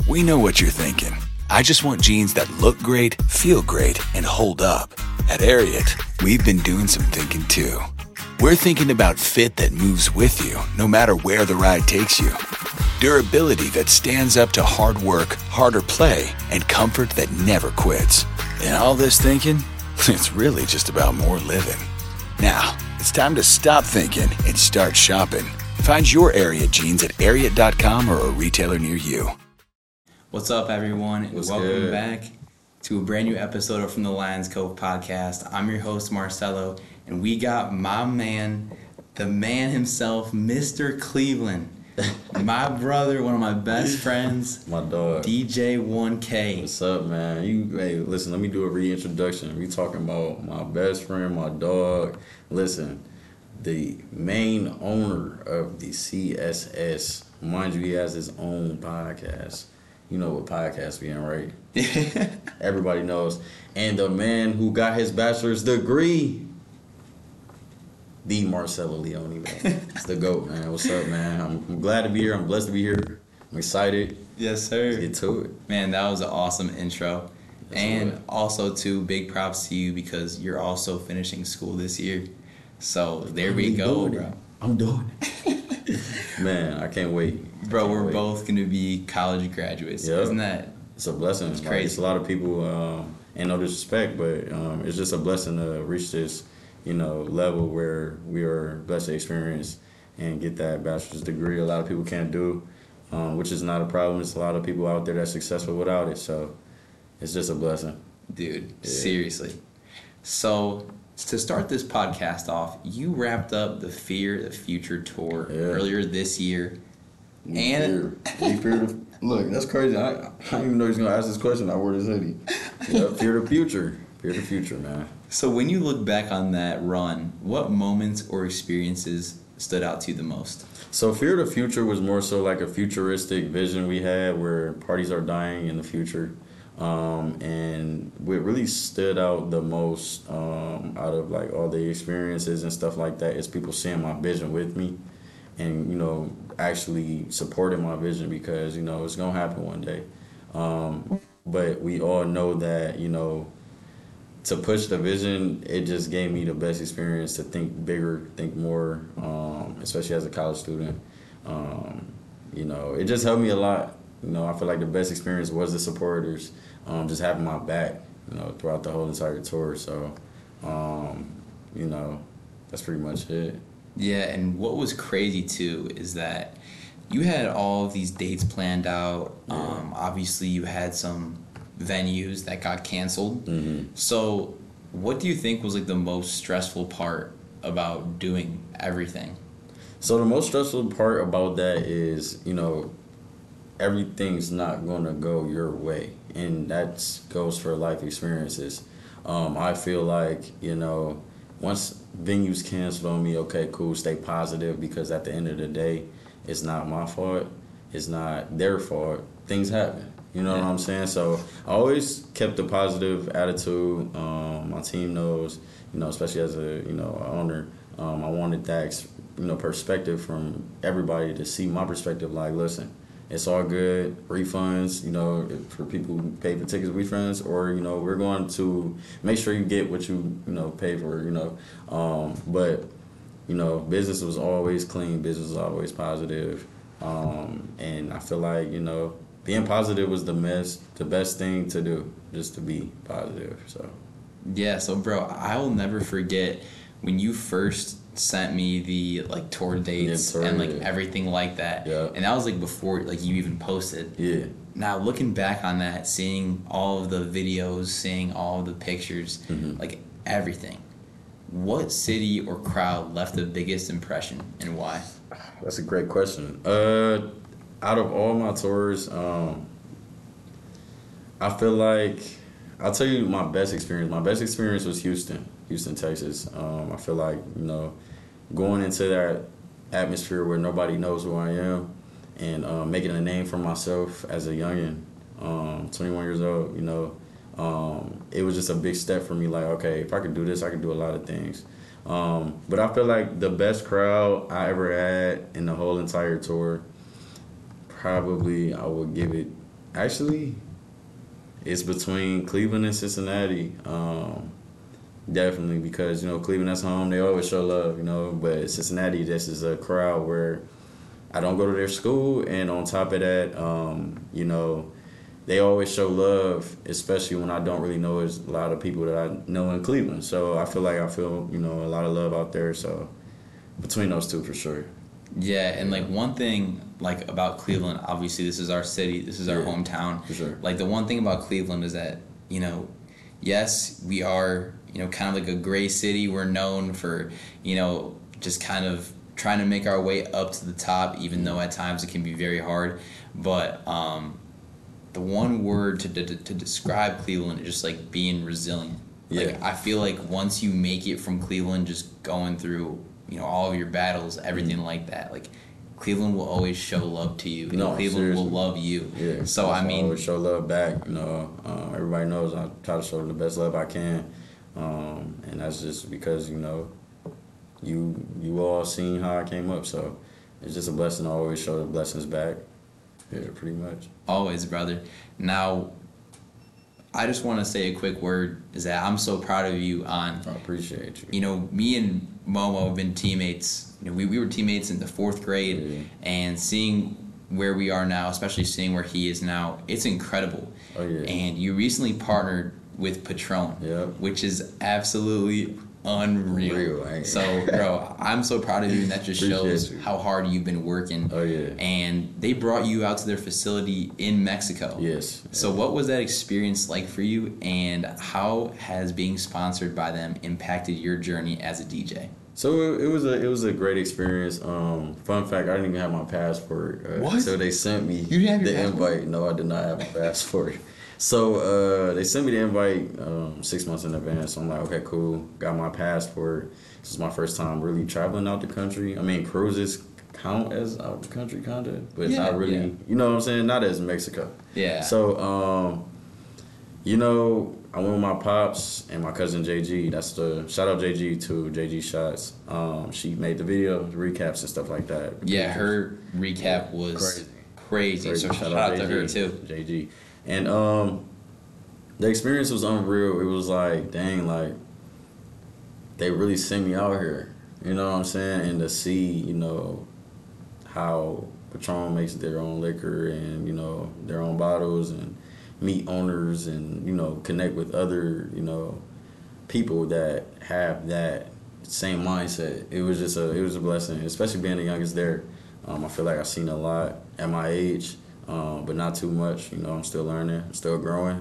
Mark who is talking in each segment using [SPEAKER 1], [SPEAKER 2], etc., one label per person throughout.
[SPEAKER 1] We know what you're thinking. I just want jeans that look great, feel great, and hold up. At Ariat, we've been doing some thinking too. We're thinking about fit that moves with you, no matter where the ride takes you. Durability that stands up to hard work, harder play, and comfort that never quits. And all this thinking, it's really just about more living. Now, it's time to stop thinking and start shopping. Find your Ariat jeans at Ariat.com or a retailer near you.
[SPEAKER 2] What's up, everyone? And welcome back to a brand new episode of From the Lions Cove podcast. I'm your host, Marcelo, and we got my man, the man himself, Mr. Cleveland. My brother, one of my best friends,
[SPEAKER 3] my dog,
[SPEAKER 2] DJ 1K.
[SPEAKER 3] What's up, man? Hey, listen, let me do a reintroduction. We talking about my best friend, my dog. Listen, the main owner of the CSS. Mind you, he has his own podcast. You know what podcast we in, right? Everybody knows. And the man who got his bachelor's degree, the Marcelo Leone, man. It's the GOAT, man. What's up, man? I'm glad to be here. I'm blessed to be here. I'm excited.
[SPEAKER 2] Yes, sir.
[SPEAKER 3] Let's get to it.
[SPEAKER 2] Man, that was an awesome intro.
[SPEAKER 3] That's
[SPEAKER 2] and
[SPEAKER 3] right.
[SPEAKER 2] also, too, big props to you because you're also finishing school this year. So there we go, bro.
[SPEAKER 3] I'm doing it. Man, I can't wait.
[SPEAKER 2] Bro, we're both going to be college graduates.
[SPEAKER 3] Yep.
[SPEAKER 2] Isn't that?
[SPEAKER 3] It's a blessing.
[SPEAKER 2] It's
[SPEAKER 3] Like,
[SPEAKER 2] crazy.
[SPEAKER 3] it's a lot of people, and no disrespect, but it's just a blessing to reach this, level where we are blessed to experience and get that bachelor's degree. A lot of people can't do, which is not a problem. There's a lot of people out there that's successful without it, so it's just a blessing.
[SPEAKER 2] Dude,
[SPEAKER 3] Yeah.
[SPEAKER 2] seriously. So, to start this podcast off, you wrapped up the Fear the Future tour earlier this year.
[SPEAKER 3] Look, that's crazy. I didn't even know he was going to ask this question. I wore this hoodie. Yeah, Fear the Future. Fear the Future, man.
[SPEAKER 2] So when you look back on that run, what moments or experiences stood out to you the most?
[SPEAKER 3] So Fear the Future was more so like a futuristic vision we had where parties are dying in the future. And what really stood out the most out of like all the experiences and stuff like that is people seeing my vision with me and, actually supporting my vision because, it's going to happen one day. But we all know that, to push the vision, it just gave me the best experience to think bigger, think more, especially as a college student. It just helped me a lot. I feel like the best experience was the supporters, just having my back, throughout the whole entire tour. So, that's pretty much it.
[SPEAKER 2] Yeah, and what was crazy too is that you had all of these dates planned out. Obviously, you had some venues that got canceled.
[SPEAKER 3] Mm-hmm.
[SPEAKER 2] So, what do you think was like the most stressful part about doing everything?
[SPEAKER 3] So the most stressful part about that is, everything's not going to go your way. And that goes for life experiences. I feel like, once venues canceled on me, okay, cool, stay positive because at the end of the day, it's not my fault. It's not their fault. Things happen. You know what I'm saying? So I always kept a positive attitude. My team knows, especially as a, owner, I wanted that, perspective from everybody to see my perspective. Like, listen, it's all good. Refunds, for people who pay for tickets, refunds, or, we're going to make sure you get what you, pay for, but, business was always clean. Business was always positive. And I feel like, being positive was the best thing to do, just to be positive. So
[SPEAKER 2] Yeah, so bro, I will never forget when you first sent me the like tour dates and like everything like that.
[SPEAKER 3] Yeah.
[SPEAKER 2] And that was like before like you even posted.
[SPEAKER 3] Yeah.
[SPEAKER 2] Now looking back on that, seeing all of the videos, seeing all of the pictures, like everything. What city or crowd left the biggest impression and why?
[SPEAKER 3] That's a great question. Out of all my tours, I feel like I'll tell you my best experience. My best experience was Houston, Texas. I feel like, going into that atmosphere where nobody knows who I am and making a name for myself as a youngin', 21 years old, it was just a big step for me. Like, okay, if I could do this, I could do a lot of things. But I feel like the best crowd I ever had in the whole entire tour, probably I would give it Actually, it's between Cleveland and Cincinnati. Definitely, because, you know, Cleveland, that's home. They always show love, you know. But Cincinnati, this is a crowd where I don't go to their school. And on top of that, you know, they always show love, especially when I don't really know a lot of people that I know in Cleveland. So I feel, you know, a lot of love out there. So between those two, for sure.
[SPEAKER 2] Yeah, and like one thing like about Cleveland, obviously this is our city, this is our hometown.
[SPEAKER 3] For sure.
[SPEAKER 2] Like the one thing about Cleveland is that, you know, yes, we are, you know, kind of like a gray city. We're known for, you know, just kind of trying to make our way up to the top, even though at times it can be very hard. But the one word to describe Cleveland is just like being resilient.
[SPEAKER 3] Yeah.
[SPEAKER 2] Like I feel like once you make it from Cleveland, just going through, you know, all of your battles, everything like that, like Cleveland will always show love to you. And Cleveland
[SPEAKER 3] seriously.
[SPEAKER 2] will love you.
[SPEAKER 3] Yeah.
[SPEAKER 2] So I mean,
[SPEAKER 3] always show love back. You know, everybody knows I try to show the best love I can, and that's just because, you know, you all seen how I came up. So it's just a blessing to always show the blessings back. Yeah, pretty much.
[SPEAKER 2] Always, brother. Now, I just want to say a quick word is that I'm so proud of you on.
[SPEAKER 3] I appreciate you.
[SPEAKER 2] You know, me and Momo have been teammates. You know, we were teammates in the 4th grade, and seeing where we are now, especially seeing where he is now, it's incredible.
[SPEAKER 3] Oh yeah.
[SPEAKER 2] And you recently partnered with Patron, which is absolutely unreal. So, bro, I'm so proud of you, and that just shows how hard you've been working.
[SPEAKER 3] Oh yeah.
[SPEAKER 2] And they brought you out to their facility in Mexico.
[SPEAKER 3] Yes.
[SPEAKER 2] So what was that experience like for you, and how has being sponsored by them impacted your journey as a DJ?
[SPEAKER 3] So it was a great experience. Fun fact, I didn't even have my passport.
[SPEAKER 2] What?
[SPEAKER 3] So they sent me
[SPEAKER 2] You didn't have your
[SPEAKER 3] the
[SPEAKER 2] passport?
[SPEAKER 3] invite. No, I did not have a passport. So they sent me the invite 6 months in advance. So I'm like, okay, cool. Got my passport. This is my first time really traveling out the country. I mean, cruises count as out the country, kind of, but it's not really. You know what I'm saying? Not as Mexico.
[SPEAKER 2] Yeah.
[SPEAKER 3] So you know, I went with my pops and my cousin JG. That's the shout out JG to JG Shots. She made the video, the recaps and stuff like that.
[SPEAKER 2] Yeah, her recap was crazy. So shout out to her too.
[SPEAKER 3] JG. And the experience was unreal. It was like, dang, like they really sent me out here. You know what I'm saying? And to see, you know, how Patron makes their own liquor and, you know, their own bottles, and meet owners and, you know, connect with other, you know, people that have that same mindset. It was just it was a blessing, especially being the youngest there. I feel like I've seen a lot at my age, but not too much. You know, I'm still learning, I'm still growing.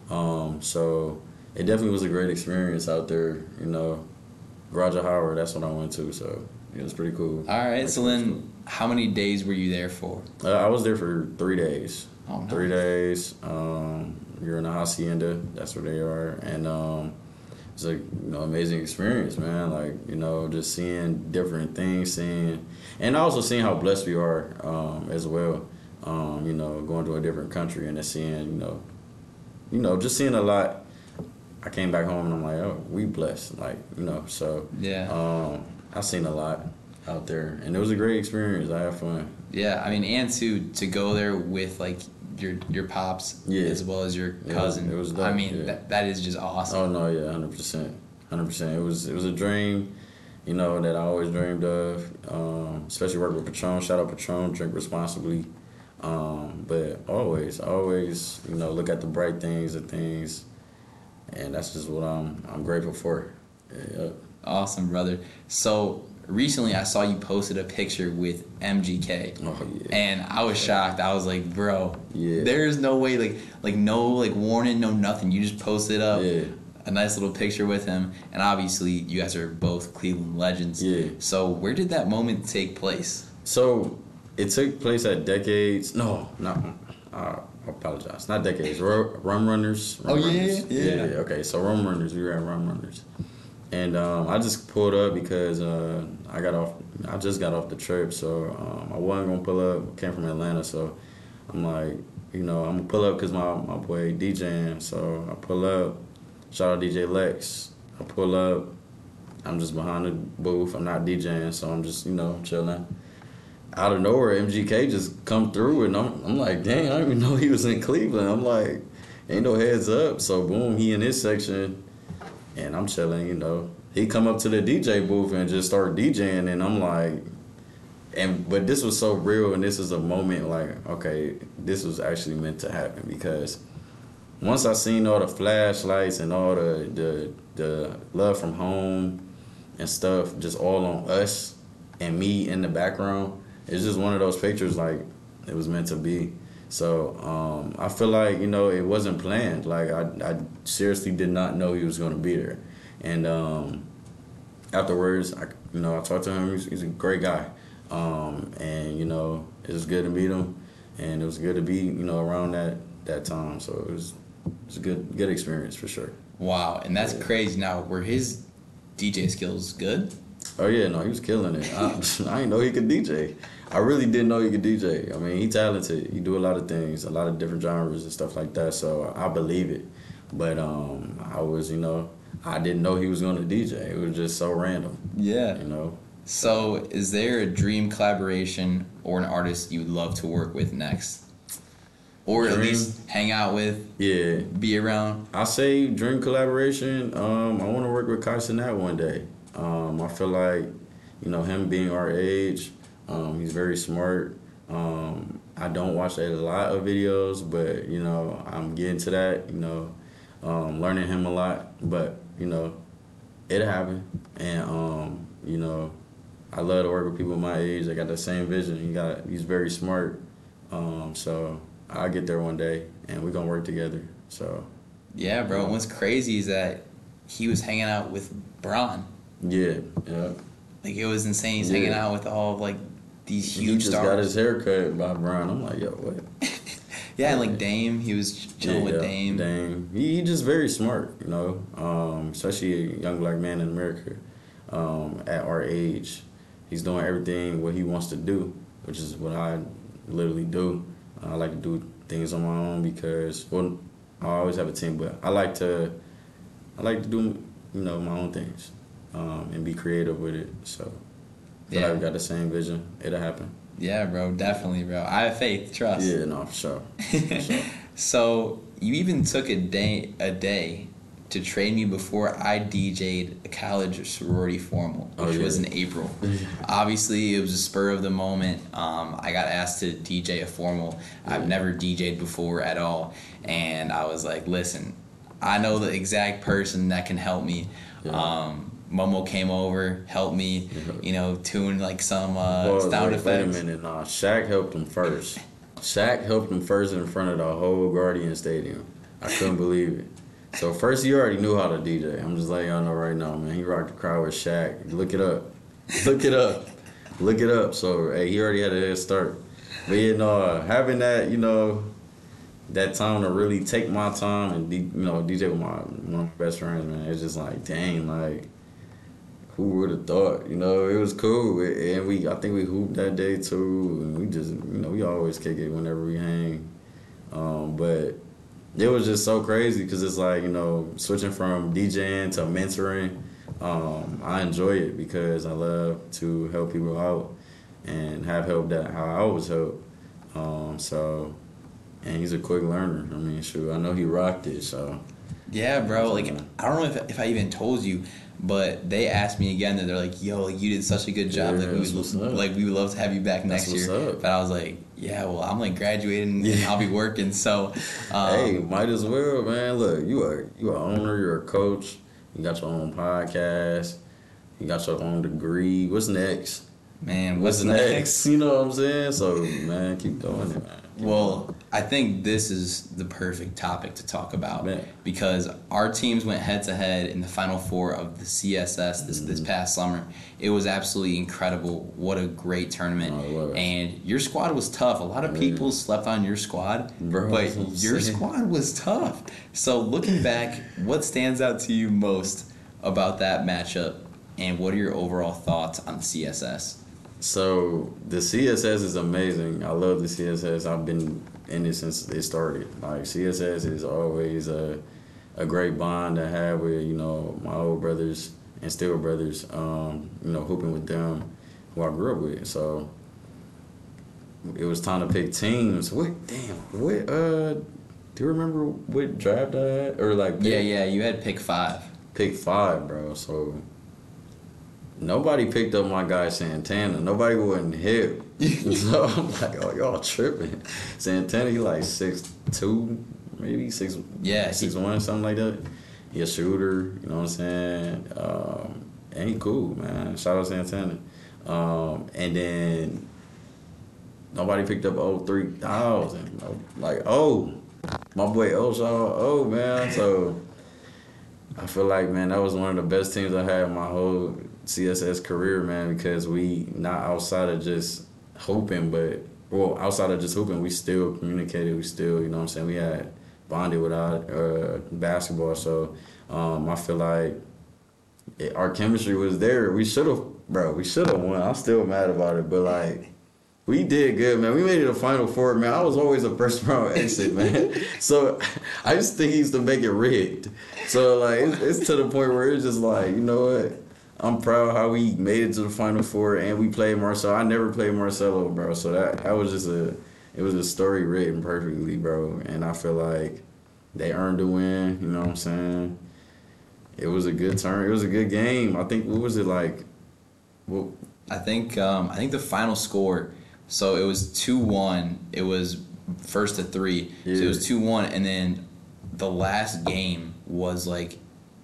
[SPEAKER 3] So it definitely was a great experience out there. You know, Roger Howard, that's what I went to. So it was pretty cool.
[SPEAKER 2] All right. So then, how many days were you there for?
[SPEAKER 3] I was there for 3 days.
[SPEAKER 2] Oh, nice.
[SPEAKER 3] 3 days. You're in the hacienda. That's where they are, and it's a amazing experience, man. Like, you know, just seeing different things, and also seeing how blessed we are as well. You know, going to a different country and then seeing, you know, just seeing a lot. I came back home and I'm like, oh, we blessed, like, you know. So
[SPEAKER 2] yeah,
[SPEAKER 3] I've seen a lot out there, and it was a great experience. I had fun.
[SPEAKER 2] Yeah, I mean, and to go there with like your pops as well as your cousin.
[SPEAKER 3] It was dope.
[SPEAKER 2] I mean, that is just awesome.
[SPEAKER 3] Oh no, yeah, 100%. It was a dream, you know, that I always dreamed of. Especially working with Patron. Shout out Patron. Drink responsibly. But always, you know, look at the bright things and things, and that's just what I'm grateful for. Yeah.
[SPEAKER 2] Awesome, brother. So recently I saw you posted a picture with MGK.
[SPEAKER 3] Oh yeah.
[SPEAKER 2] And I was shocked. I was like, bro,
[SPEAKER 3] yeah,
[SPEAKER 2] there's no way, like no like warning, no nothing. You just posted up a nice little picture with him, and obviously you guys are both Cleveland legends.
[SPEAKER 3] Yeah.
[SPEAKER 2] So where did that moment take place?
[SPEAKER 3] So it took place at Decades. No, not. I apologize. Not Decades. Rum Runners. Yeah. Okay, so Rum Runners. We were at Rum Runners, and I just pulled up because I just got off the trip, so I wasn't gonna pull up. Came from Atlanta, so I'm like, you know, I'm gonna pull up because my boy DJing. So I pull up. Shout out DJ Lex. I pull up. I'm just behind the booth. I'm not DJing, so I'm just, you know, chilling. out of nowhere, MGK just come through, and I'm like, dang, I didn't even know he was in Cleveland. I'm like, ain't no heads up. So boom, he in his section, and I'm chilling, you know. He come up to the DJ booth and just start DJing, and I'm like, but this was so real, and this is a moment like, okay, this was actually meant to happen, because once I seen all the flashlights and all the love from home and stuff just all on us and me in the background, it's just one of those pictures like it was meant to be. So I feel like, you know, it wasn't planned. Like I seriously did not know he was going to be there. And afterwards, I talked to him. He's a great guy. And, you know, it was good to meet him. And it was good to be, you know, around that time. So it was a good experience for sure.
[SPEAKER 2] Wow, and that's crazy. Now, were his DJ skills good?
[SPEAKER 3] Oh, yeah, no, he was killing it. I didn't know he could DJ. I really didn't know he could DJ. I mean, he talented. He do a lot of things, a lot of different genres and stuff like that, so I believe it. But I was, you know, I didn't know he was going to DJ. It was just so random.
[SPEAKER 2] Yeah.
[SPEAKER 3] You know?
[SPEAKER 2] So is there a dream collaboration or an artist you would love to work with next? Or at least hang out with, be around?
[SPEAKER 3] I say dream collaboration. I want to work with Kai Cenat one day. I feel like, you know, him being our age, he's very smart. I don't watch a lot of videos, but, you know, I'm getting to that, you know, learning him a lot. But, you know, it'll happen. And, you know, I love to work with people my age. They got the same vision. He's very smart. So I'll get there one day, and we're going to work together. So.
[SPEAKER 2] Yeah, bro. What's crazy is that he was hanging out with Bron.
[SPEAKER 3] Yeah.
[SPEAKER 2] Like, it was insane. He's hanging out with all of, like, these huge stars.
[SPEAKER 3] He just got his hair cut by Bron. I'm like, yo, what?
[SPEAKER 2] Yeah, and, like, Dame. He was chilling with Dame.
[SPEAKER 3] Dame. He just very smart, you know, especially a young black man in America at our age. He's doing everything what he wants to do, which is what I literally do. I like to do things on my own because, well, I always have a team, but I like to do, you know, my own things and be creative with it. So, yeah, I've got the same vision. It'll happen.
[SPEAKER 2] Yeah, bro, definitely, bro. I have faith, trust.
[SPEAKER 3] Yeah, no, for sure. For sure.
[SPEAKER 2] So you even took a day to train me before I DJ'd a college sorority formal, which was in April. Obviously, it was a spur of the moment. I got asked to DJ a formal. I've never DJ'd before at all. And I was like, listen, I know the exact person that can help me. Momo came over, helped me, you know, tune like some sound effects.
[SPEAKER 3] Wait a minute, nah. Shaq helped him first. Shaq helped him first in front of the whole Guardian Stadium. I couldn't believe it. So first, he already knew how to DJ. I'm just letting y'all know right now, man. He rocked the crowd with Shaq. Look it up. Look it up. Look it up. So, hey, he already had a head start. But, you know, having that, you know, that time to really take my time and, you know, DJ with one of my best friends, man, it's just like, dang, like, who would have thought? You know, it was cool. And I think we hooped that day, too. And we just, you know, we always kick it whenever we hang. But it was just so crazy because it's like, you know, switching from DJing to mentoring, I enjoy it because I love to help people out and have helped that how I was helped. So, and he's a quick learner. I mean, shoot, I know he rocked it, so.
[SPEAKER 2] Yeah, bro. Like, I don't know if I even told you, but they asked me again that they're like, yo, you did such a good job.
[SPEAKER 3] Yeah,
[SPEAKER 2] we would love to have you back next year. But I was like, yeah, well, I'm like graduating and I'll be working. So,
[SPEAKER 3] hey, might as well, man. Look, you are an owner, you're a coach, you got your own podcast, you got your own degree. What's next?
[SPEAKER 2] Man, what's next?
[SPEAKER 3] You know what I'm saying? So, man, keep doing it, man.
[SPEAKER 2] Well, I think this is the perfect topic to talk about because our teams went head-to-head in the Final Four of the CSS this past summer. It was absolutely incredible. What a great tournament. And your squad was tough. A lot of people slept on your squad, but your squad was tough. So looking back, what stands out to you most about that matchup, and what are your overall thoughts on the CSS?
[SPEAKER 3] So the CSS is amazing. I love the CSS. I've been in it since it started. Like, CSS is always a great bond to have with, you know, my old brothers and still brothers, you know, hooping with them who I grew up with. So it was time to pick teams. What do you remember what draft I had? Or like
[SPEAKER 2] Yeah, you had pick 5.
[SPEAKER 3] Pick 5, bro. So nobody picked up my guy Santana. Nobody wasn't hip. So I'm like, oh, y'all tripping. Santana, he like 6'2", maybe 6'1", something like that. He a shooter, you know what I'm saying? And he cool, man. Shout out Santana. And then nobody picked up 3000. Like, my boy Oshaw, man. So I feel like, man, that was one of the best teams I had in my whole CSS career, man, because we not outside of just hooping, outside of just hooping, we still communicated. We still, you know what I'm saying, we had bonded with our basketball. So I feel like our chemistry was there. We should have won. I'm still mad about it, but like, we did good, man. We made it a Final Four, man. I was always a first round exit, man. So I just think he used to make it rigged. So like, it's to the point where it's just like, you know what? I'm proud how we made it to the Final Four and we played Marcelo. I never played Marcelo, bro. So that was just it was a story written perfectly, bro. And I feel like they earned a win. You know what I'm saying? It was a good turn. It was a good game. I think, what was it like? Well,
[SPEAKER 2] I think the final score. So it was 2-1. It was first to 3. Yeah. So it was 2-1, and then the last game was like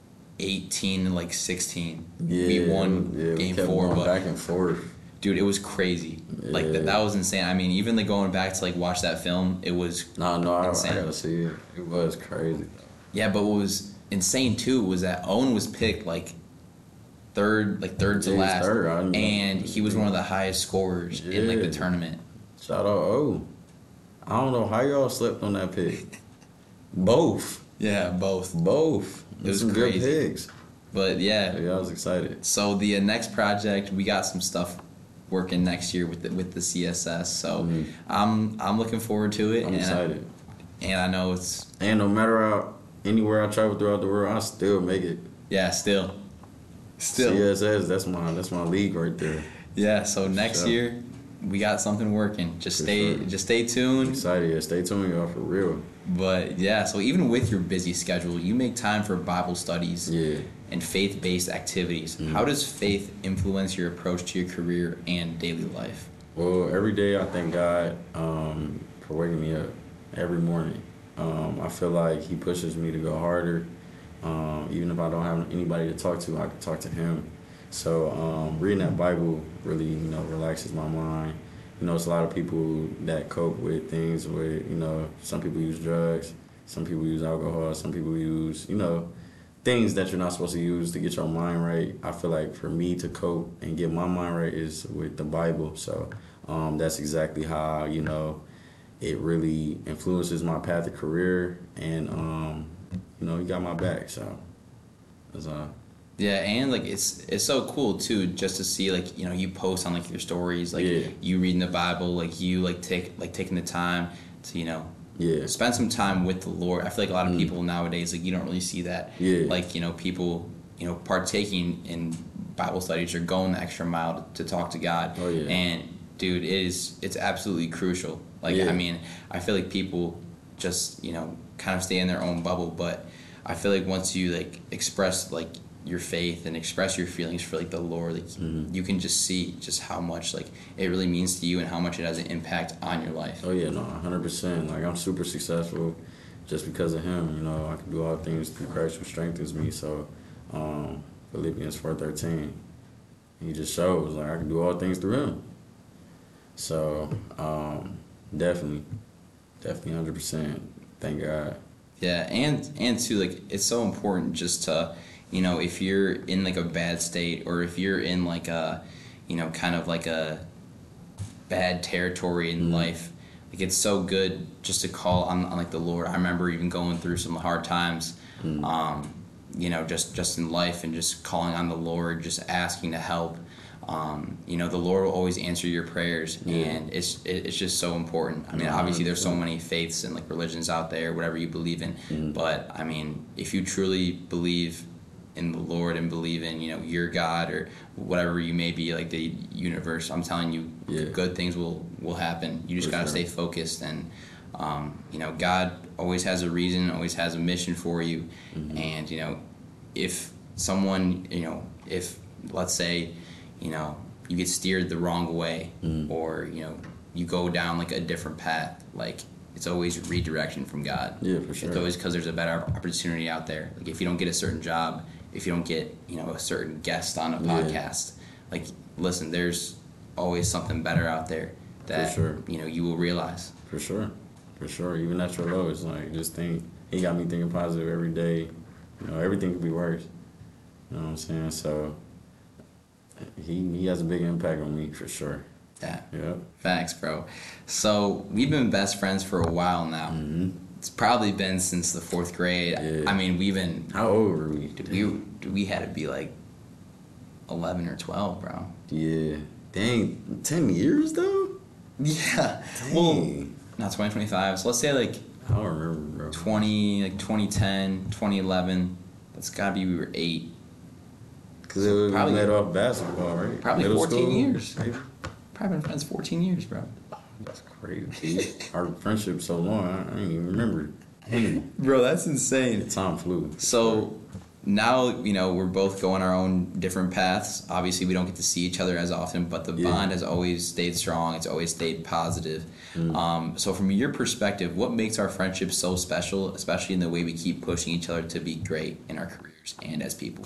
[SPEAKER 2] 18-16.
[SPEAKER 3] Yeah,
[SPEAKER 2] we won game 4, but
[SPEAKER 3] back and forth.
[SPEAKER 2] Dude, it was crazy. Yeah. Like that was insane. I mean, even like going back to like watch that film, it was insane.
[SPEAKER 3] I gotta see it. It was crazy.
[SPEAKER 2] Yeah, but what was insane too was that Owen was picked like third to last, and he was one of the highest scorers in like the tournament.
[SPEAKER 3] Shout out O. I don't know how y'all slept on that pick. Both.
[SPEAKER 2] Yeah, both.
[SPEAKER 3] It was some crazy. Good picks.
[SPEAKER 2] But yeah,
[SPEAKER 3] I was excited.
[SPEAKER 2] So the next project, we got some stuff working next year with the CSS. So I'm looking forward to it.
[SPEAKER 3] I'm excited.
[SPEAKER 2] And I know it's.
[SPEAKER 3] And no matter anywhere I travel throughout the world, I still make it.
[SPEAKER 2] Yeah, still.
[SPEAKER 3] CSS, that's my league right there.
[SPEAKER 2] Yeah, so next year we got something working. Just stay tuned.
[SPEAKER 3] I'm excited, yeah. Stay tuned, y'all, for real.
[SPEAKER 2] But yeah, so even with your busy schedule, you make time for Bible studies and faith-based activities. Mm-hmm. How does faith influence your approach to your career and daily life?
[SPEAKER 3] Well, every day I thank God for waking me up every morning. I feel like he pushes me to go harder. Even if I don't have anybody to talk to, I can talk to him. So reading that Bible really, relaxes my mind. It's a lot of people that cope with things with, some people use drugs, some people use alcohol, some people use, things that you're not supposed to use to get your mind right. I feel like for me to cope and get my mind right is with the Bible. So that's exactly how, it really influences my path of career, and you got my back, so that's all.
[SPEAKER 2] Yeah, and like it's so cool too, just to see like you post on like your stories, like you reading the Bible, like you taking the time to spend some time with the Lord. I feel like a lot of people nowadays, like, you don't really see that. Like people partaking in Bible studies or going the extra mile to talk to God. And dude, it's absolutely crucial. Like I mean, I feel like people just kind of stay in their own bubble, but I feel like once you like express like your faith and express your feelings for like the Lord, like you can just see just how much like it really means to you and how much it has an impact on your life.
[SPEAKER 3] 100%. Like, I'm super successful just because of him. I can do all things through Christ who strengthens me. So Philippians 4:13, he just shows like I can do all things through him. So definitely 100%. Thank God.
[SPEAKER 2] Yeah, and too, like, it's so important just to, if you're in like a bad state, or if you're in like a, kind of like a bad territory in life, like, it's so good just to call on like the Lord. I remember even going through some hard times, just in life, and just calling on the Lord, just asking to help. The Lord will always answer your prayers, and it's just so important. I mean, obviously there's so many faiths and like religions out there, whatever you believe in, but I mean, if you truly believe in the Lord and believe in, you know, your God or whatever you may be, like the universe, I'm telling you, good things will happen. You just got to stay focused. And, you know, God always has a reason, always has a mission for you. And, you know, if someone, you know, if, let's say, you know, you get steered the wrong way or, you know, you go down like a different path, like, it's always redirection from God.
[SPEAKER 3] Yeah, for sure.
[SPEAKER 2] It's always because there's a better opportunity out there. Like if you don't get a certain job, if you don't get, you know, a certain guest on a podcast, like, listen, there's always something better out there that, you know, you will realize.
[SPEAKER 3] For sure. Even at your lowest, like, just think, he got me thinking positive every day. You know, everything could be worse. You know what I'm saying? So, he has a big impact on me, for sure.
[SPEAKER 2] Yeah. Facts, bro. So we've been best friends for a while now. It's probably been since the 4th grade. I mean, we've been.
[SPEAKER 3] How old were we?
[SPEAKER 2] We had to be like 11 or 12, bro.
[SPEAKER 3] Yeah. Dang, 10 years though?
[SPEAKER 2] Yeah.
[SPEAKER 3] Dang.
[SPEAKER 2] Well, not 2025. So let's say like.
[SPEAKER 3] I don't remember, bro.
[SPEAKER 2] 2010, 2011. That's gotta be we were 8.
[SPEAKER 3] Because it was led off basketball, right?
[SPEAKER 2] Probably
[SPEAKER 3] Middle
[SPEAKER 2] 14
[SPEAKER 3] school.
[SPEAKER 2] years. Probably been friends 14 years, bro.
[SPEAKER 3] That's crazy. Our friendship's so long, I don't even remember.
[SPEAKER 2] Bro, that's insane.
[SPEAKER 3] Time flew.
[SPEAKER 2] So now, you know, we're both going our own different paths. Obviously, we don't get to see each other as often, but the bond has always stayed strong. It's always stayed positive. So from your perspective, what makes our friendship so special, especially in the way we keep pushing each other to be great in our careers and as people?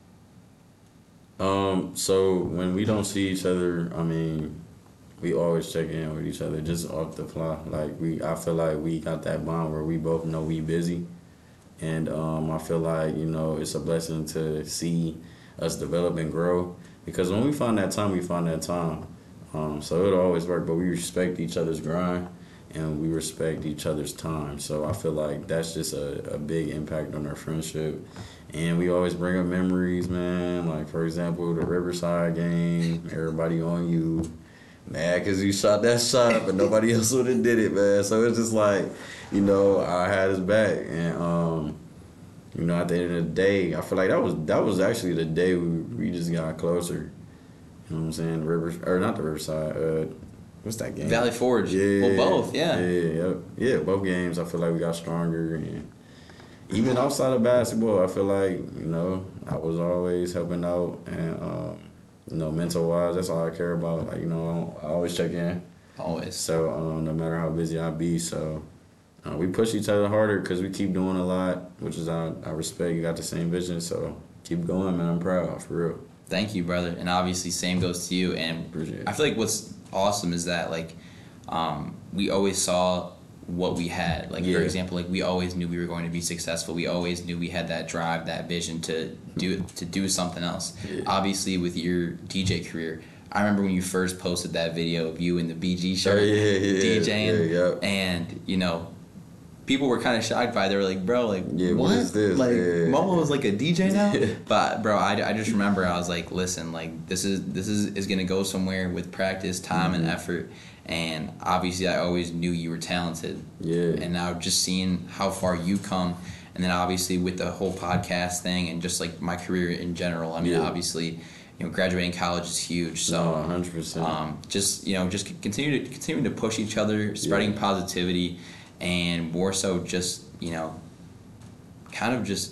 [SPEAKER 3] So when we don't see each other, I mean, we always check in with each other just off the fly. Like I feel like we got that bond where we both know we busy, and I feel like, you know, it's a blessing to see us develop and grow, because when we find that time, we find that time. So it'll always work, but we respect each other's grind and we respect each other's time. So I feel like that's just a big impact on our friendship. And we always bring up memories, man. Like, for example, the Riverside game, everybody on you, mad because you shot that shot, but nobody else would have did it, man. So it's just like, you know, I had his back. And, you know, at the end of the day, I feel like that was actually the day we just got closer. You know what I'm saying? Not the Riverside. What's that game?
[SPEAKER 2] Valley Forge.
[SPEAKER 3] Yeah.
[SPEAKER 2] Well, both, yeah.
[SPEAKER 3] Yeah, both games, I feel like we got stronger. And even outside of basketball, I feel like, you know, I was always helping out. And, you know, mental-wise, that's all I care about. Like, you know, I always check in.
[SPEAKER 2] Always.
[SPEAKER 3] So, no matter how busy I be. So, we push each other harder because we keep doing a lot, which is I respect. You got the same vision, so keep going, man. I'm proud, for real.
[SPEAKER 2] Thank you, brother. And obviously, same goes to you. And
[SPEAKER 3] Appreciate it.
[SPEAKER 2] I feel like what's awesome is that, like, we always saw what we had. Like, for example, like, we always knew we were going to be successful. We always knew we had that drive, that vision to do something else.
[SPEAKER 3] Yeah.
[SPEAKER 2] Obviously, with your DJ career, I remember when you first posted that video of you in the BG shirt DJing, and, you know, people were kind of shocked by it. They were like, bro, like, what is this? Like, Momo was like a DJ now? But, bro, I just remember I was like, listen, like, this is going to go somewhere with practice, time, and effort. And obviously, I always knew you were talented.
[SPEAKER 3] Yeah.
[SPEAKER 2] And now just seeing how far you come, and then obviously with the whole podcast thing and just, like, my career in general, I mean, obviously, you know, graduating college is huge. So,
[SPEAKER 3] 100%.
[SPEAKER 2] Just, you know, just continue to push each other, spreading positivity, and more so just, you know, kind of just,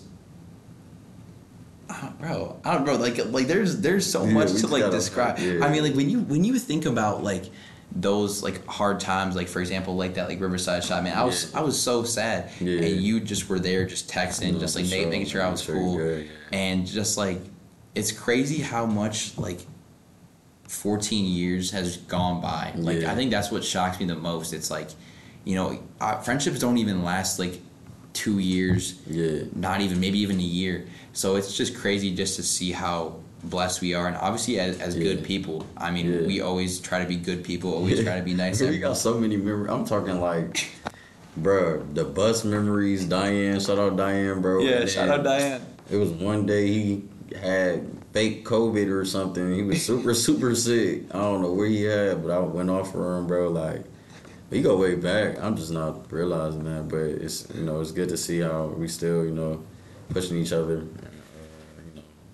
[SPEAKER 2] bro, like there's so much to, like, describe. I mean, like, when you think about, like, those, like, hard times, like, for example, like that, like, Riverside shot, man, I was so sad, and you just were there, just texting, just, like, making sure I was cool, and just, like, it's crazy how much, like, 14 years has gone by. Like, I think that's what shocks me the most. It's like, you know, friendships don't even last, like, 2 years. Not even, maybe even a year. So it's just crazy just to see how blessed we are. And obviously, as good people, I mean, we always try to be good people, always try to be nice.
[SPEAKER 3] We got so many memories. I'm talking, like, bro, the bus memories. Diane, shout out Diane, bro.
[SPEAKER 2] Yeah, shout out Diane.
[SPEAKER 3] It was one day he had fake COVID or something. He was super, super sick. I don't know where he had, but I went off for him, bro. Like, we go way back. I'm just not realizing that, but it's, you know, it's good to see how we still, you know, pushing each other. You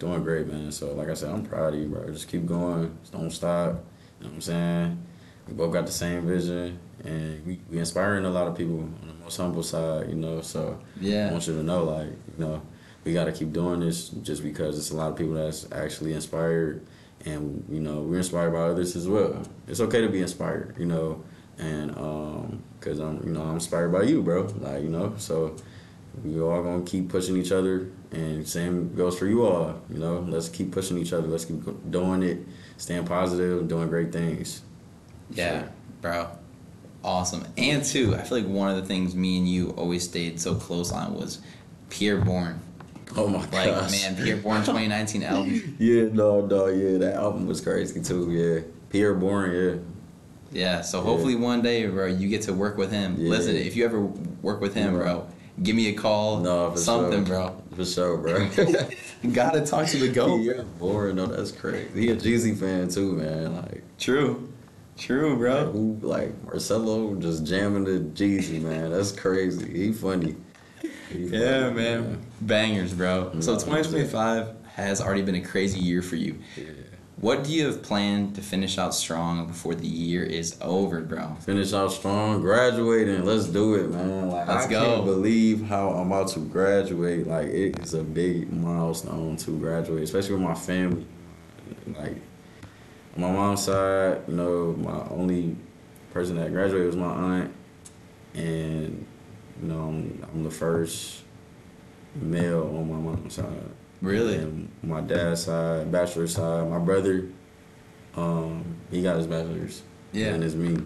[SPEAKER 3] Doing great, man. So, like I said, I'm proud of you, bro. Just keep going. Just don't stop. You know what I'm saying? We both got the same vision, and we inspiring a lot of people on the most humble side, you know. So,
[SPEAKER 2] yeah.
[SPEAKER 3] I want you to know, like, you know, we got to keep doing this just because it's a lot of people that's actually inspired, and, you know, we're inspired by others as well. It's okay to be inspired, you know, and because I'm inspired by you, bro. Like, you know, so we all gonna keep pushing each other, and same goes for you all. You know, let's keep pushing each other. Let's keep doing it, staying positive, doing great things.
[SPEAKER 2] Yeah, bro. Awesome. And too, I feel like one of the things me and you always stayed so close on was Pi'erre Bourne.
[SPEAKER 3] Oh my gosh.
[SPEAKER 2] Like, man, Pi'erre Bourne 2019 album.
[SPEAKER 3] Yeah, yeah, that album was crazy too, yeah. Pi'erre Bourne, yeah.
[SPEAKER 2] Yeah, so hopefully one day, bro, you get to work with him.
[SPEAKER 3] Yeah.
[SPEAKER 2] Listen, if you ever work with him, bro, give me a call.
[SPEAKER 3] No, for
[SPEAKER 2] something,
[SPEAKER 3] sure.
[SPEAKER 2] Bro.
[SPEAKER 3] For sure, bro.
[SPEAKER 2] Gotta talk to the GOAT.
[SPEAKER 3] Pi'erre Bourne, no, that's crazy. He a Jeezy fan too, man. Like,
[SPEAKER 2] True, bro.
[SPEAKER 3] Like Marcelo just jamming the Jeezy, man. That's crazy. He funny.
[SPEAKER 2] Yeah, man. Bangers, bro. So 2025 has already been a crazy year for you.
[SPEAKER 3] Yeah.
[SPEAKER 2] What do you have planned to finish out strong before the year is over, bro?
[SPEAKER 3] Finish out strong, graduating. Let's do it, man. Like,
[SPEAKER 2] Let's go.
[SPEAKER 3] I can't believe how I'm about to graduate. Like, it is a big milestone to graduate, especially with my family. Like, on my mom's side, you know, my only person that graduated was my aunt, and you know, I'm the first male on my mom's side.
[SPEAKER 2] Really?
[SPEAKER 3] And my dad's side, bachelor side, my brother, he got his bachelor's.
[SPEAKER 2] Yeah.
[SPEAKER 3] And it's me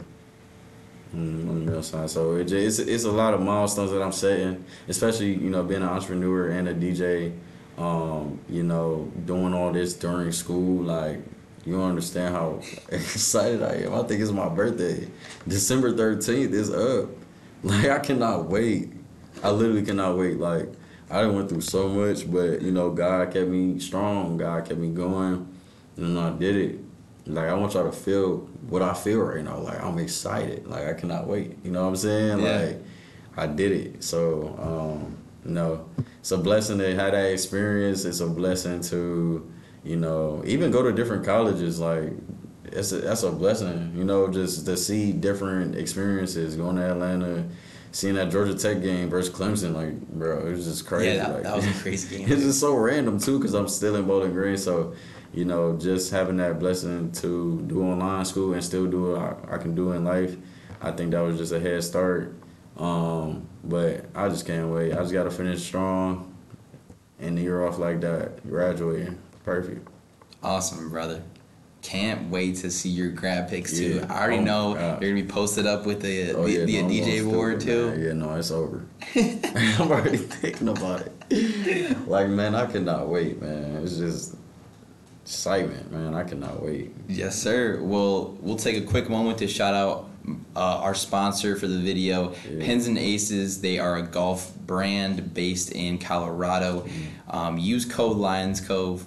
[SPEAKER 3] on the male side. So it's a lot of milestones that I'm setting, especially, you know, being an entrepreneur and a DJ, you know, doing all this during school. Like, you don't understand how excited I am. I think it's my birthday. December 13th is up. Like, I cannot wait. I literally cannot wait. Like, I done went through so much, but, you know, God kept me strong. God kept me going, and I did it. Like, I want y'all to feel what I feel right now. Like, I'm excited. Like, I cannot wait. You know what I'm saying?
[SPEAKER 2] Yeah.
[SPEAKER 3] Like, I did it. So, you know, it's a blessing to have that experience. It's a blessing to, you know, even go to different colleges. Like, that's a blessing, you know, just to see different experiences, going to Atlanta, seeing that Georgia Tech game versus Clemson. Like, bro, it was just crazy.
[SPEAKER 2] Yeah,
[SPEAKER 3] like,
[SPEAKER 2] that was a crazy game.
[SPEAKER 3] It's just so random, too, because I'm still in Bowling Green. So, you know, just having that blessing to do online school and still do what I can do in life, I think that was just a head start. But I just can't wait. I just got to finish strong and the year off like that, graduating. Perfect.
[SPEAKER 2] Awesome, brother. Can't wait to see your grad pics too.
[SPEAKER 3] Yeah.
[SPEAKER 2] I already know
[SPEAKER 3] God.
[SPEAKER 2] you're gonna be posted up with the
[SPEAKER 3] I'm
[SPEAKER 2] DJ board too.
[SPEAKER 3] Man. Yeah, no, it's over. I'm already thinking about it. Like, man, I cannot wait, man. It's just excitement, man. I cannot wait.
[SPEAKER 2] Yes, sir. Well, we'll take a quick moment to shout out our sponsor for the video, Pins and Aces. They are a golf brand based in Colorado. Use code LionsCove.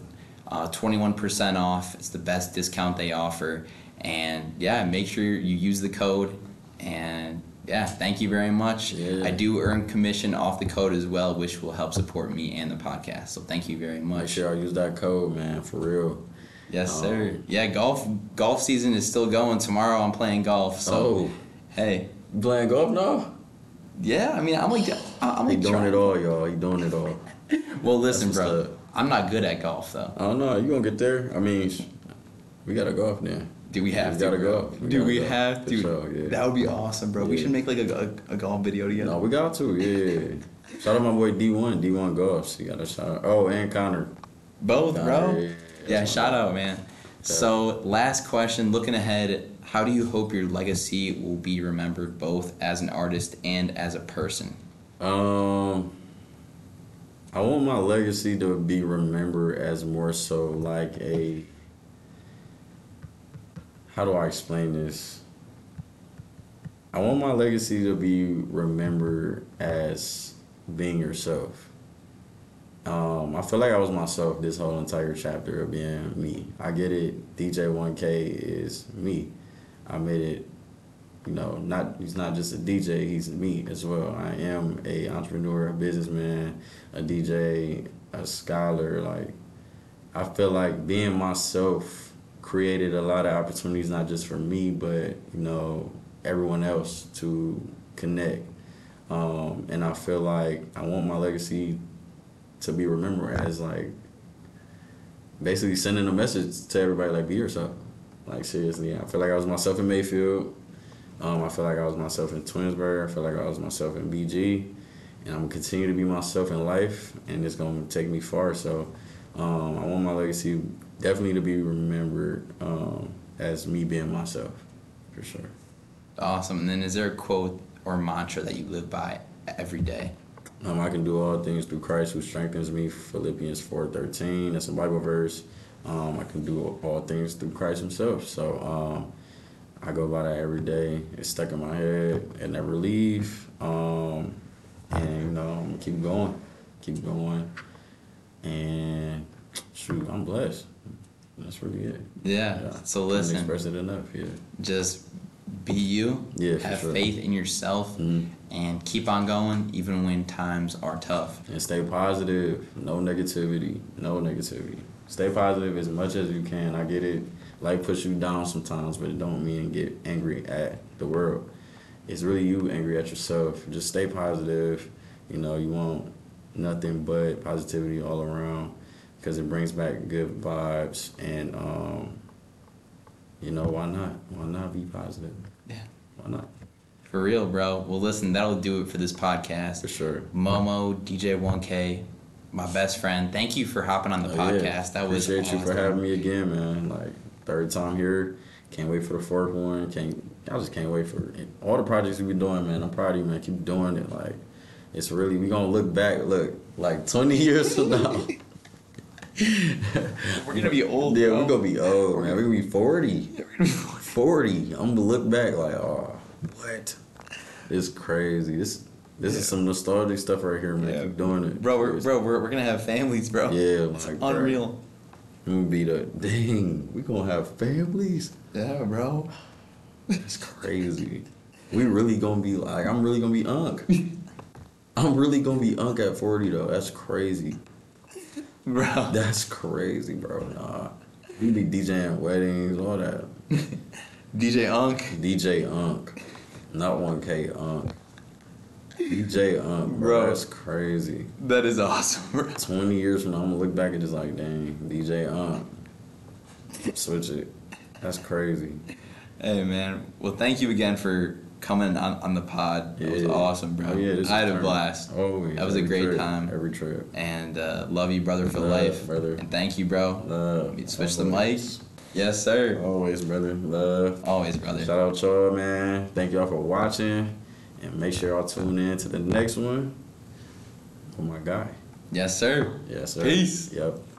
[SPEAKER 2] 21% off. It's the best discount they offer. And yeah, make sure you use the code. And yeah, thank you very much.
[SPEAKER 3] Yeah.
[SPEAKER 2] I do earn commission off the code as well, which will help support me and the podcast. So thank you very much.
[SPEAKER 3] Make sure I use that code, man, for real.
[SPEAKER 2] Yes, sir. Yeah, golf season is still going. Tomorrow I'm playing golf. So hey,
[SPEAKER 3] you playing golf now?
[SPEAKER 2] Yeah, I mean, I'm like
[SPEAKER 3] He doing it all, y'all. He doing it all.
[SPEAKER 2] Well, listen,
[SPEAKER 3] That's what's
[SPEAKER 2] bro.
[SPEAKER 3] up.
[SPEAKER 2] I'm not good at golf though.
[SPEAKER 3] I don't know. You gonna get there? I mean, we gotta golf then.
[SPEAKER 2] Do we have
[SPEAKER 3] We
[SPEAKER 2] to?
[SPEAKER 3] gotta
[SPEAKER 2] bro?
[SPEAKER 3] go.
[SPEAKER 2] Do we
[SPEAKER 3] gotta go.
[SPEAKER 2] have
[SPEAKER 3] For
[SPEAKER 2] to?
[SPEAKER 3] sure, yeah.
[SPEAKER 2] That would be awesome, bro. We
[SPEAKER 3] Yeah.
[SPEAKER 2] should make like a golf video together.
[SPEAKER 3] No, we got to. Yeah. Shout out my boy D1 Golfs. You got a shout out. Oh, and Connor.
[SPEAKER 2] Both, bro. Yeah,
[SPEAKER 3] that's
[SPEAKER 2] shout
[SPEAKER 3] my
[SPEAKER 2] out, man. So, last question. Looking ahead, how do you hope your legacy will be remembered both as an artist and as a person?
[SPEAKER 3] I want my legacy to be remembered as more so like a. How do I explain this? I want my legacy to be remembered as being yourself. I feel like I was myself this whole entire chapter of being me. I get it. DJ 1K is me. I made it. You know, he's not just a DJ, he's me as well. I am a entrepreneur, a businessman, a DJ, a scholar. Like, I feel like being myself created a lot of opportunities, not just for me, but, everyone else to connect. And I feel like I want my legacy to be remembered as, like, basically sending a message to everybody, like, be yourself. Like, seriously, I feel like I was myself in Mayfield. I feel like I was myself in Twinsburg. I feel like I was myself in BG. And I'm going to continue to be myself in life, and it's going to take me far. So I want my legacy definitely to be remembered as me being myself, for sure.
[SPEAKER 2] Awesome. And then is there a quote or mantra that you live by every day?
[SPEAKER 3] I can do all things through Christ who strengthens me, Philippians 4:13. That's a Bible verse. I can do all things through Christ himself. So I go by that every day. It's stuck in my head. It never leave. And, I'm going to keep going. And, shoot, I'm blessed. That's really it.
[SPEAKER 2] Yeah. So listen.
[SPEAKER 3] Can't express it enough, yeah.
[SPEAKER 2] Just be you.
[SPEAKER 3] Yeah, for
[SPEAKER 2] have
[SPEAKER 3] sure.
[SPEAKER 2] faith in yourself.
[SPEAKER 3] Mm-hmm.
[SPEAKER 2] And keep on going even when times are tough.
[SPEAKER 3] And stay positive. No negativity. Stay positive as much as you can. I get it. Life puts you down sometimes, but it don't mean get angry at the world. It's really you angry at yourself. Just stay positive. You want nothing but positivity all around because it brings back good vibes. And, why not? Why not be positive?
[SPEAKER 2] Yeah.
[SPEAKER 3] Why not?
[SPEAKER 2] For real, bro. Well, listen, that'll do it for this podcast.
[SPEAKER 3] For sure.
[SPEAKER 2] Momo, DJ1K, my best friend. Thank you for hopping on the podcast.
[SPEAKER 3] Yeah.
[SPEAKER 2] That was
[SPEAKER 3] Appreciate
[SPEAKER 2] awesome.
[SPEAKER 3] you for having me again, man. Like, third time here. Can't wait for the fourth one. I just can't wait for it. All the projects we been doing, man. I'm proud of you, man. Keep doing it. Like, it's really, we gonna look back, like 20 years from now.
[SPEAKER 2] We're gonna be old.
[SPEAKER 3] Yeah,
[SPEAKER 2] bro.
[SPEAKER 3] we're gonna be old, man. We're gonna be 40.
[SPEAKER 2] Yeah, we're gonna be
[SPEAKER 3] 40. I'm gonna look back like, oh, what? It's crazy. This is some nostalgic stuff right here, man.
[SPEAKER 2] Yeah.
[SPEAKER 3] Keep doing it.
[SPEAKER 2] Bro, we're gonna have families, bro.
[SPEAKER 3] Yeah,
[SPEAKER 2] It's
[SPEAKER 3] like,
[SPEAKER 2] unreal.
[SPEAKER 3] We're gonna be we gonna have families.
[SPEAKER 2] Yeah, bro.
[SPEAKER 3] It's crazy. We really gonna be like, I'm really gonna be Unc. I'm really gonna be Unc at 40 though. That's crazy.
[SPEAKER 2] Bro.
[SPEAKER 3] That's crazy, bro. Nah. We be DJing weddings, all that.
[SPEAKER 2] DJ Unc.
[SPEAKER 3] DJ Unc. Not 1K Unc. DJ Unc,
[SPEAKER 2] Bro.
[SPEAKER 3] That's crazy.
[SPEAKER 2] That is awesome, bro.
[SPEAKER 3] 20 years from now, I'm gonna look back and just like, dang, DJ Unc. Switch it. That's crazy.
[SPEAKER 2] Hey, man. Well, thank you again for coming on the pod. It was awesome, bro.
[SPEAKER 3] Oh, yeah,
[SPEAKER 2] I had a blast.
[SPEAKER 3] Oh, yeah.
[SPEAKER 2] That was a great
[SPEAKER 3] trip,
[SPEAKER 2] time.
[SPEAKER 3] Every trip.
[SPEAKER 2] And love you, brother, for life.
[SPEAKER 3] Brother.
[SPEAKER 2] And thank you, bro.
[SPEAKER 3] Love.
[SPEAKER 2] Switch the mic. Yes, sir.
[SPEAKER 3] Always, brother. Love.
[SPEAKER 2] Always, brother.
[SPEAKER 3] Shout out y'all, man. Thank y'all for watching. And make sure y'all tune in to the next one. Oh, my guy.
[SPEAKER 2] Yes, sir.
[SPEAKER 3] Yes, sir.
[SPEAKER 2] Peace.
[SPEAKER 3] Yep.